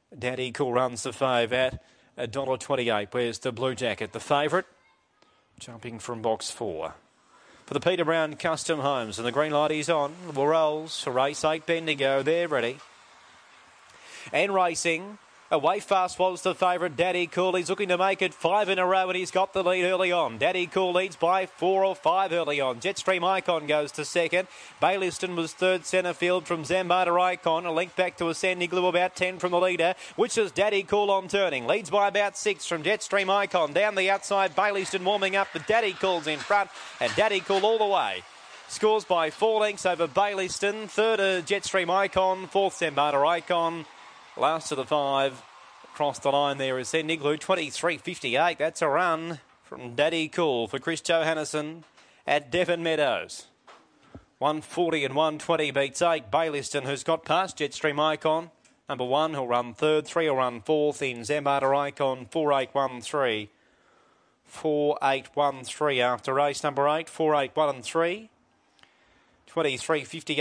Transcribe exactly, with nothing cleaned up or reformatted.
Daddy Cool runs the five at one dollar twenty-eight. Where's the Blue Jacket? The favourite, jumping from box four. For the Peter Brown Custom Homes, and the green light is on. Will rolls for race eight Bendigo. They're ready. And racing. Away fast was the favourite, Daddy Cool. He's looking to make it five in a row, and he's got the lead early on. Daddy Cool leads by four or five early on. Jetstream Icon goes to second. Bayliston was third centre field from Zambada Icon. A link back to a Sandy Glue, about ten from the leader, which is Daddy Cool on turning. Leads by about six from Jetstream Icon. Down the outside, Bayliston warming up, but Daddy Cool's in front, and Daddy Cool all the way. Scores by four lengths over Bayliston. Third, uh, Jetstream Icon. Fourth, Zambada Icon. Last of the five across the line there is Sandy Glue, twenty-three fifty-eight. That's a run from Daddy Cool for Chris Johannesson at Devon Meadows. one forty and one twenty beats eight. Bayliston, who's got past Jetstream Icon. Number one, he'll run third. Three will run fourth in Zambada Icon. four eight one three. four eight one three after race number eight. four eight one and three. twenty-three fifty-eight.